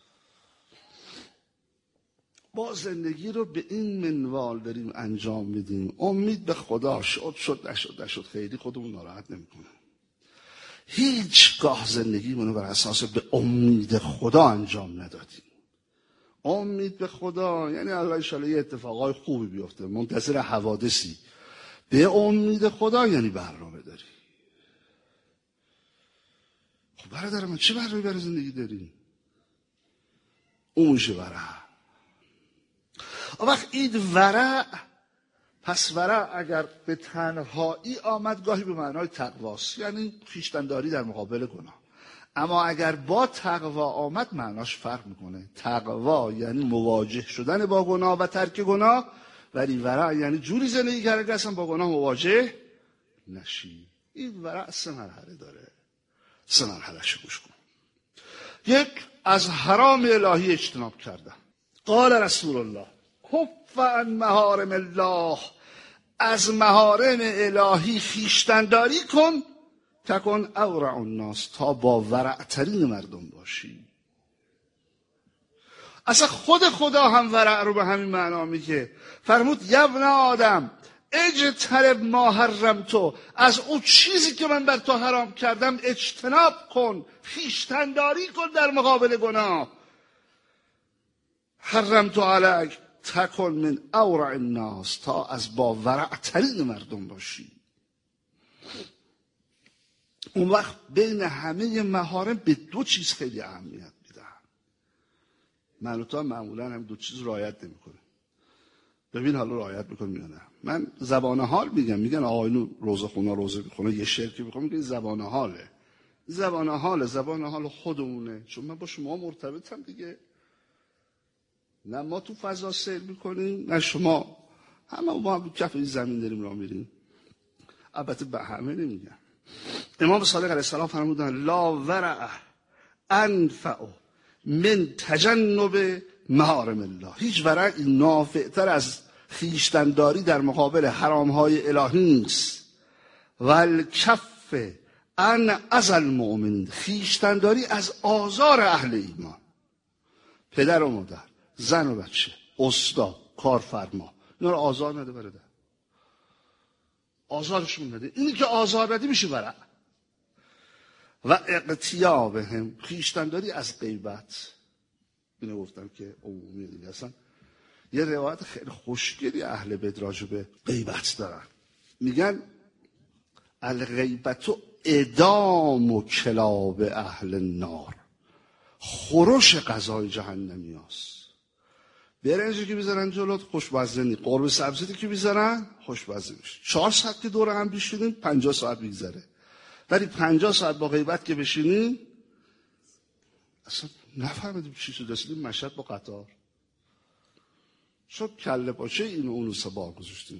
با زندگی رو به این منوال داریم انجام میدیم. امید به خدا، شد نشد خیلی خودمون ناراحت نمیکنه. هیچگاه زندگی منو بر اساس به امید خدا انجام ندادیم. امید به خدا یعنی الله انشالله یه اتفاقای خوبی بیفته، منتظر حوادثی. به امید خدا یعنی برنامه داری. خب برادر من چه برنامه‌ای برای زندگی داری؟ اون میشه ورع. وقت این ورع، پس ورع اگر به تنهایی آمد گاهی به معنای تقواست، یعنی خویشتن‌داری در مقابل گناه. اما اگر با تقوا آمد معناش فرق میکنه. تقوا یعنی مواجه شدن با گناه و ترک گناه، ولی ورع یعنی جوری زندگی کردن که اصلا با گناه مواجه نشی. این ورع 3 مرحله داره. 3 مرحله‌شو گوش کن. 1، از حرام الهی اجتناب کردن. قال رسول الله کف عن محارم الله. از محارم الهی خویشتن‌داری کن، تکن اورع الناس، تا با ورع‌ترین مردم باشی. اصلا خود خدا هم ورع رو به همین معنا میگه. فرمود یا ابن آدم اجتنب ما حرمت، از اون چیزی که من بر تو حرام کردم اجتناب کن، خویشتن‌داری کن در مقابل گناه. حرمت علیک تکن من اورع الناس، تا از با ورع‌ترین مردم باشی. اون وقت بین همه محارم به 2 چیز خیلی اهمیت میدن. من و تو معمولا هم 2 چیز رعایت نمیکنه. ببین حالا رعایت میکنم یا نه. من زبان حال میگن آقا اینو روزه میخونه یه شرکی میخونه، میگه زبان حاله. زبان حال خودمونه، چون من با شما مرتبطم دیگه. نه ما تو فضا سیر میکنیم نه شما، همه ما هم کف این زمین داریم راه میریم. البته به همه نمیگم. امام صادق علیه السلام فرمودن لا ورع انفع من تجنب محارم الله. هیچ ورع نافعتر از خویشتن‌داری در مقابل حرام‌های الهی نیست. والکف عن اذی المؤمنین، خویشتن‌داری از آزار اهل ایمان، پدر و مادر، زن و بچه، استاد، کارفرما، اینا رو آزار نده برادر، آزارشون نده. اینی که آزار نده میشه ورع. و اغتیابهم، خویشتن‌داری از غیبت. اینو گفتم که عمومی دیگه هستن. یه روایت خیلی خوشگلی اهل بیت راجع به غیبت دارن، میگن الغیبت ادام کلاب اهل النار، خورش غذای جهنمی هست. برنجی که بیزارن جلوت خوشمزه نی، قرمه سبزی که بیزارن خوشمزه میشه. 4 ساعت که دور هم بشینیم 50 ساعت میگذره، ولی 50 ساعت با غیبت که بشینیم اصلا نفهمیدیم چی شد. رسیدیم مشهد با قطار، شد کله پاچه اینو اونو سبا گذاشتیم.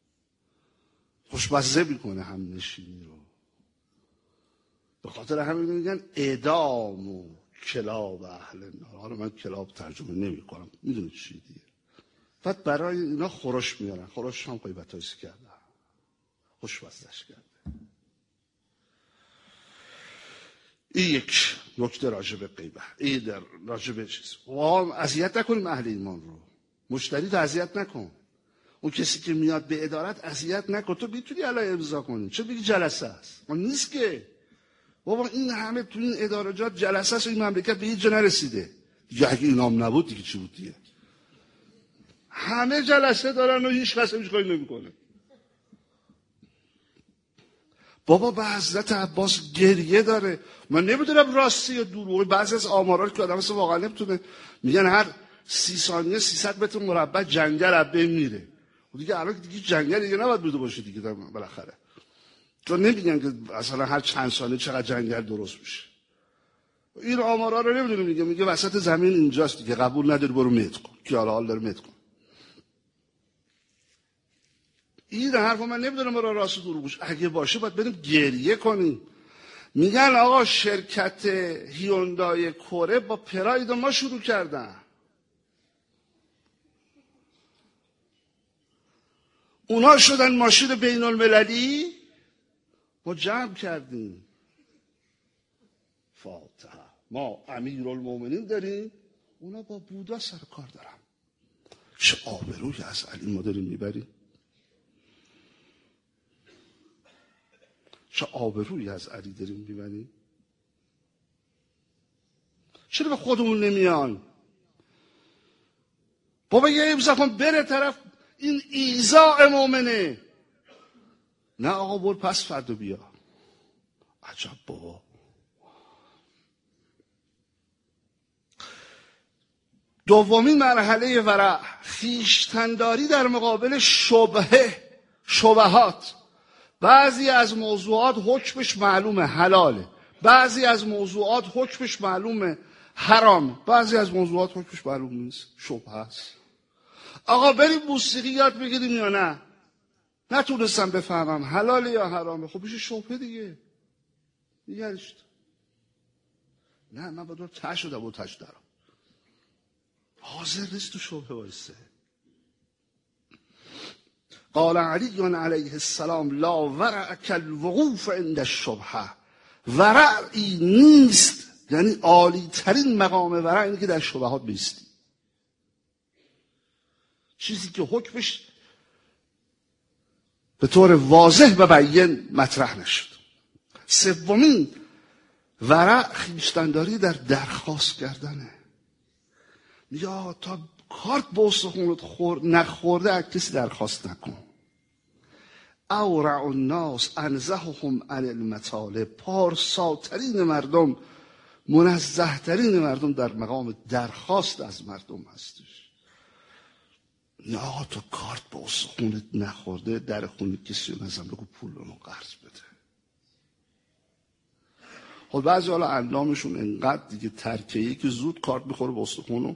خوشمزه میکنه هم نشینی رو. به خاطر همین میگن اعدام و کلاب اهل النار. حالا من کلاب ترجمه نمی کنم، میدونید چی دیگه. بعد برای اینا خورش میارن. خورش هم غیبتایش کرده، خوشمزهش کرده. این یک نکته راجع به غیبت. این در راجع به چیز. اذیت نکنیم اهل ایمان رو. مشتری تو اذیت نکن. اون کسی که میاد به ادارت اذیت نکن. تو میتونی الان امضا کنی، چه بگی جلسه است؟ اون نیست که. بابا این همه تو این ادارجات جلسه است و این مملکت به هیچ جا نرسیده. دیگه اگه اینام نبود دیگه چی بود دیگه؟ همه جلسه دارن و هیچ کس هیچ کاری نمیکنه. بابا به حضرت عباس گریه داره. من نمیدونم راستی یا دروغه. بعضی از آمارا که آدم واقعا نمیتونه، میگن هر 30 ثانیه 300 متر مربع جنگل از بین میره. و دیگه الان دیگه جنگل دیگه نباید بوده باشه دیگه بالاخره. چون نمیگن که اصلا هر چند ساله چقدر جنگل درست میشه. این آمارا رو نمیدونه. میگه وسط زمین اینجاست دیگه، قبول نداری برو متر کن. کی حال داره متر کن. این حرفو من نمیدونم برای راست دروغش. اگه باشه باید بریم گریه کنیم. میگن آقا شرکت هیوندای کره با پراید ما شروع کردن. اونا شدن ماشین بین المللی، ما جمع کردیم. فاتحه. ما امیرالمومنین داریم، اونا با بودا سر کار دارن. چه آبروی از علی ما داریم میبریم. چه آبرویی از علی داریم میبریم. چرا به خودمون نمیان؟ بابا یه امضا کن بره طرف. این ایذاء مؤمنه. نه آقا برو پس فردا بیا. عجب بابا. دومین مرحله ورع، خویشتن‌داری در مقابل شبهات. بعضی از موضوعات حکمش معلومه حلاله، بعضی از موضوعات حکمش معلومه حرام، بعضی از موضوعات حکمش معلوم نیست، شبهه است. آقا بریم موسیقی یاد بگیریم یا نه؟ نتونستم بفهمم حلاله یا حرامه. خب میشه شبهه دیگه. دیگرش نه، من با دور تش شدم و تش دارم. حاضر نیست تو شبهه وایسه. قال علی علیه السلام لا ورع کالوقوف عند الشبهه. ورعی نیست، یعنی عالی ترین مقام ورع اینه که در شبهات بیستی. چیزی که حکمش به طور واضح و بیان مطرح نشد. سومین ورع خویشتن‌داری در درخواست کردنه. یا تا کارت به استخونت نخورده از کسی درخواست نکن. اورع الناس انزههم عن المطالب. پارساترین مردم، منزهترین مردم در مقام درخواست از مردم هستش. یا تو کارت به استخونت نخورده در خونه کسی رو نزن بگو پول رو قرض بده. خب بعضی حالا اندامشون انقدر دیگه ترکیه‌ای که زود کارت میخوره به استخون و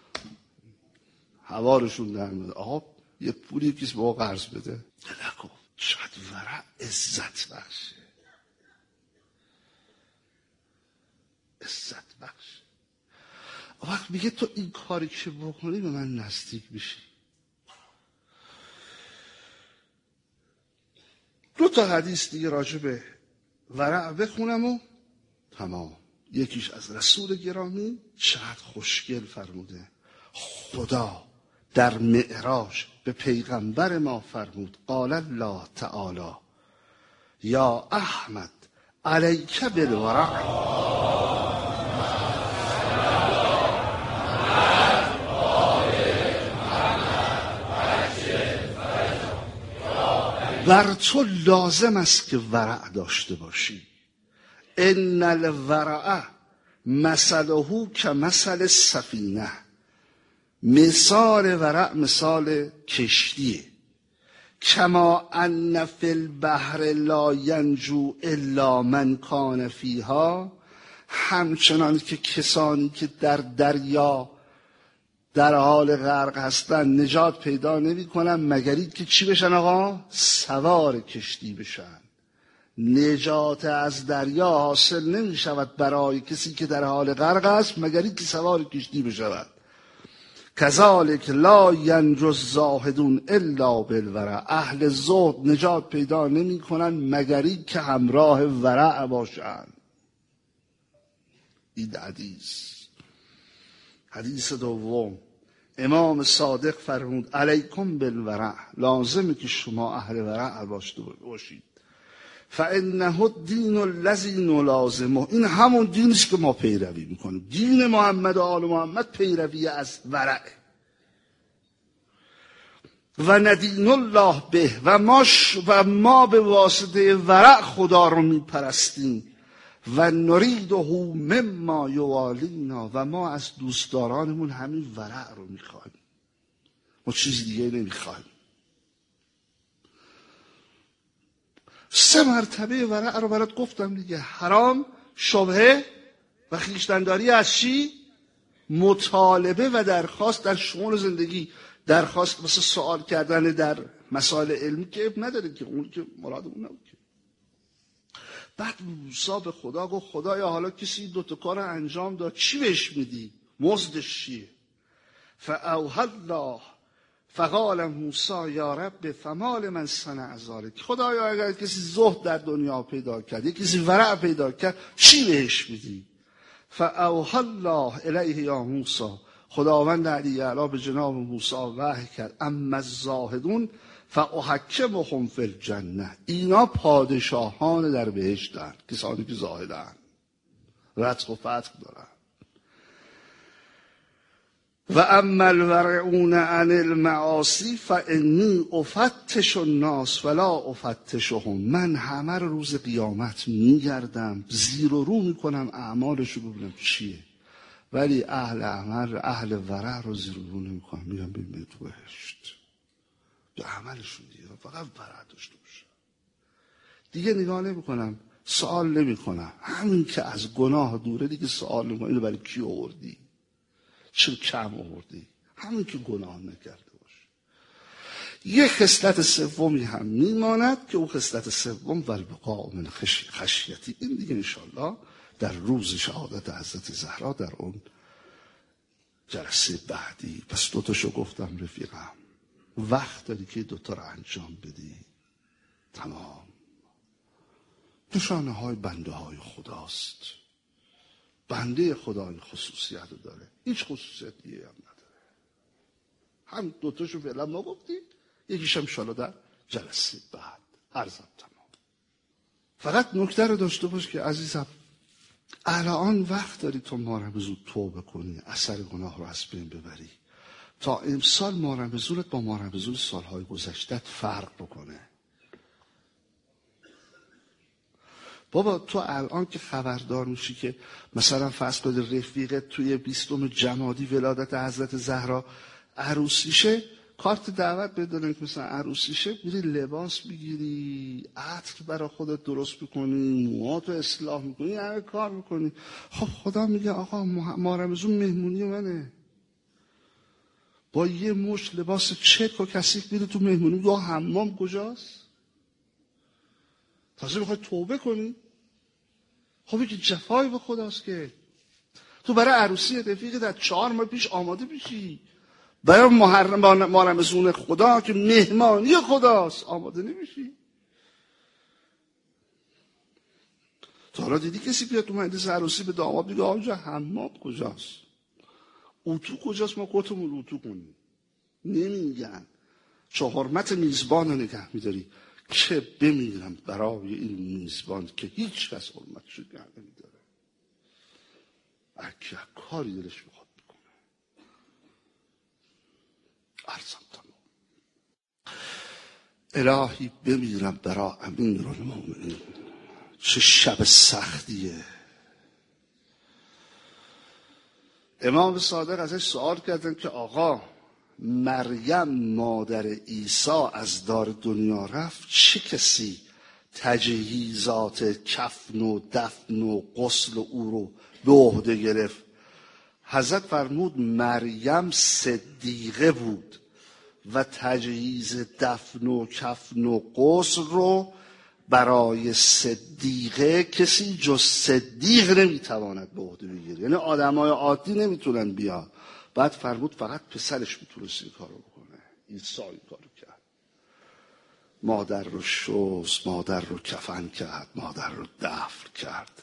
هوارشون در میاد. آقا یه پولی کسی به ما قرض بده. نکن. شاید ورع عزت بخشه. عزت بخش. وقت میگه تو این کاری که بکنی به من نزدیک میشی. 2 تا حدیث دیگه راجع به ورع بخونم و تمام. یکیش از رسول گرامی چقدر خوشگل فرموده. خدا در معراج به پیغمبر ما فرمود قال الله تعالی یا احمد علیک بالورع بر تو لازم است که ورع داشته باشی. ان الورع مثله کمثل السفینه، مثال ورع مثال کشتیه. کما ان فی البحر لا ینجو الا من کان فیها، همچنان که کسانی که در دریا در حال غرق هستن نجات پیدا نمی کنن مگر که چی بشن آقا؟ سوار کشتی بشن. نجات از دریا حاصل نمی شود برای کسی که در حال غرق است مگر که سوار کشتی بشود. کذالک لا ینجو الزاهدون الا بالورع، اهل زهد نجات پیدا نمی کنن مگری که همراه ورع باشن. این حدیث دوم امام صادق فرمود علیکم بالورع، لازمه که شما اهل ورع باشید. فانه الدین الذی نلازمه، این همون دینیست که ما پیروی میکنیم. دین محمد و آل محمد پیروی از ورع. و ندین الله به، و ما به واسطه ورع خدا رو میپرستیم. و نریده مما یوالینا، و ما از دوستدارانمون همین ورع رو میخوایم، ما چیز دیگه نمیخوایم. 3 مرتبه ورع رو برات گفتم دیگه. حرام، شبهه و خویشتن‌داری از چی؟ مطالبه و درخواست در شؤون زندگی. درخواست مثل سوال کردن در مسائل علمی که اب نداره که اون که مرادمون نبود. بعد موسی به خدا گفت خدایا حالا کسی 2 تا کار انجام داد، چی بهش میدی؟ مزدش چیه؟ فاوحی الله فقال موسی یا رب فمال من صنع ذلک، خدایا اگر کسی زهد در دنیا پیدا کرد، کسی ورع پیدا کرد، چی بهش میدی؟ فاوحی الله الیه یا موسی، خداوند علی اعلی به جناب موسی وحی کرد اما الزاهدون فاحکمهم فی الجنه، اینا پادشاهان در بهشتن، کسانی که زاهدن، رتق و فتق دارن. و اما الورعون عن المعاصی فانی افتش الناس ولا افتشهم، من همه روز قیامت میگردم زیر و رو میکنم اعمالشو ببینم چیه، ولی اهل ورع رو زیر و رو نمیکنم، میگم ببینم تو بهشت به عملشون دیگه، فقط ورع داشته باشم، دیگه نگاه نمیکنم، سوال نمیکنم. همین که از گناه دوره دیگه سوال نمیکنم اینو برای کی آوردی، چه کم آوردی، همین که گناه نکرده باش. یک خصلت سومی هم میماند که اون خصلت سوم والبقاء من خشیتی، این دیگه انشالله در روز شهادت حضرت زهرا در اون جلسه بعدی. پس 2 تاشو گفتم رفیقم، وقت داری که 2 تا رو انجام بدی، تمام. نشانه های بنده های خداست. بنده خدا این خصوصیت رو داره، هیچ خصوصیت دیگه هم نداره. هم 2 تاشو فعلا ما گفتیم، یکیش هم انشالله در جلسه بعد عرضم تمام. فقط نکته رو داشته باش که عزیزم الان وقت داری تو مارم زود توبه کنی، اثر گناه رو از بین ببری تا امسال مارم زورت با مارم زور سالهای گذشته فرق بکنه. بابا تو الان که خبردار میشی که مثلا فرض کنید رفیقت توی 20 جمادی ولادت حضرت زهرا عروسیشه، کارت دعوت بدونن که مثلا عروسیشه، میری لباس میگیری، عطر برای خودت درست میکنی، موهاتو اصلاح میکنی، همه کار میکنی. خب خدا میگه آقا مارمزون مهمونی منه، با یه مشت لباس چک و کثیف میری تو مهمونی، یا حمام کجاست؟ تازه میخوای توبه کنی؟ خب که جفای به خداست که. تو برای عروسی رفیقت از 4 ماه پیش آماده بشی. برای محرمزون خدا که مهمانی خداست آماده نمیشی. تا حالا دیدی کسی بیاد تو مجلس عروسی به داماد بگه آقا حمام کجاست؟ اتو کجاست ما خودمون اتو کنیم؟ نمیگن. چون حرمت میزبان رو نگه میداری که بمیرم برای این میزبان که هیچ کس حرمتش رو نگه نمیداره. اگه کاری دلش بخواد بکنه. عرضم تمام. الهی بمیرم برای امیرالمومنین. چه شب سختیه. امام صادق ازش سوال کردن که آقا مریم مادر عیسی از دار دنیا رفت، چه کسی تجهیزات کفن و دفن و غسل او رو به عهده گرفت؟ حضرت فرمود مریم صدیقه بود و تجهیز دفن و کفن و غسل رو برای صدیقه کسی جز صدیق نمیتواند به عهده بگیره. یعنی آدمای عادی نمیتونن بیان. بعد فرمود فقط پسرش میتونست این کارو بکنه. عیسی این کارو کرد. مادر رو شست، مادر رو کفن کرد، مادر رو دفن کرد.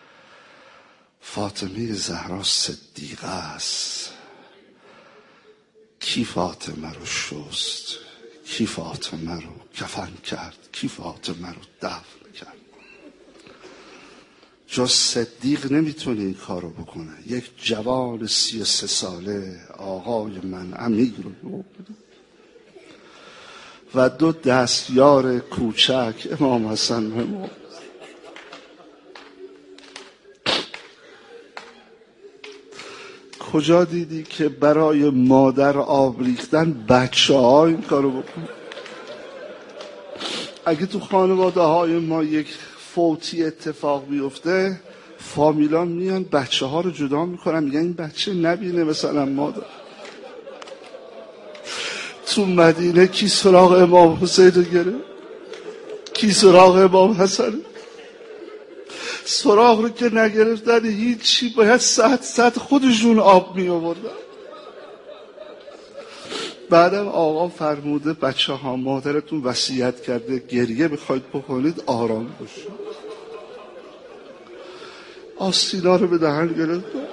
فاطمه زهرا صدیقه است. کی فاطمه رو شست؟ کی فاطمه رو کفن کرد؟ کی فاطمه رو دفن کرد؟ جز صدیق نمیتونه این کارو بکنه. یک جوان 33 ساله آقای من امیرالمومنین و 2 دستیار کوچک امام حسن و امام کجا دیدی که برای مادر آب ریختن بچه ها این کارو بکنن؟ اگه تو خانواده های ما یک فوتی اتفاق بیفته فامیلان میان بچه ها رو جدا میکنن، میگن این بچه نبینه مثلا مادر. تو مدینه کی سراغ امام حسین رو گرفت؟ کی سراغ امام حسن؟ سراغ رو که نگرفتن هیچی، باید سطح خودشون آب می آوردن. بعدم آقا فرموده بچه ها مادرتون وصیت کرده گریه بخواید بکنید آرام باشید. آستینا رو به دهن گرفتن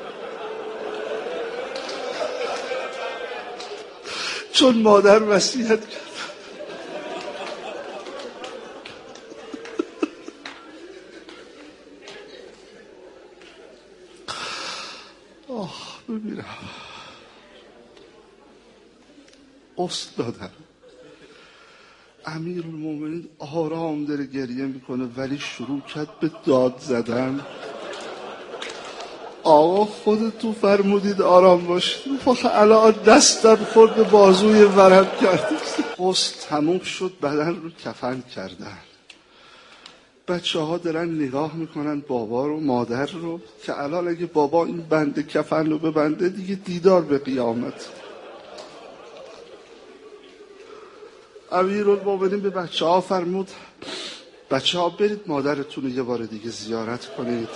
چون مادر وصیت کرد. بمیرم. استادم امیرالمومنین آرام داره گریه میکنه ولی شروع کرد به داد زدن. آقا خودتون فرمودید آرام باشید، الان دستم خورد بازوی ورم کرد. غسل تموم شد، بدن رو کفن کردن. بچه ها دارن نگاه میکنن بابا رو مادر رو که الان اگه بابا این بند کفن رو ببنده دیگه دیدار به قیامت. امیرالمومنین به بچه ها فرمود بچه ها برید مادرتون رو یه بار دیگه زیارت کنید.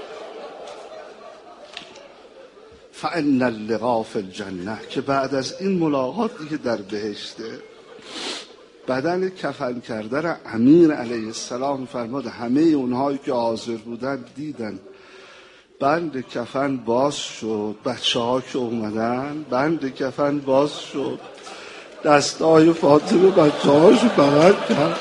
فان اللقاء فی الجنه، که بعد از این ملاقات دیگه در بهشته. بدن کفن کرده را امیر علیه السلام فرمود همه اونهایی که حاضر بودن دیدن بند کفن باز شد. بچه ها که اومدن بند کفن باز شد، دستای فاطمه بچه هاشو بغل کرد.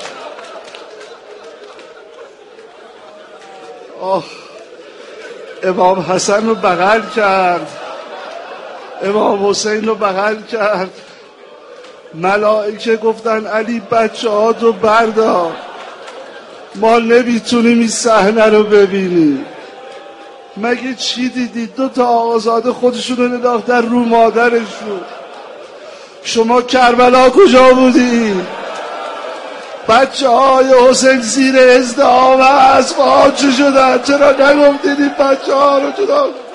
امام حسن رو بغل کرد، امام حسین رو بغل کرد. ملائکه گفتن علی بچه ها تو بردار، ما نمیتونیم این صحنه رو ببینیم. مگه چی دیدید؟ 2 تا آقازاده خودشون رو انداختن رو مادرشون. شما کربلا کجا بودی؟ بچه های حسین زیر ازدحام اسب‌ها چه شدن؟ چرا نگفتید این بچه ها رو جدا؟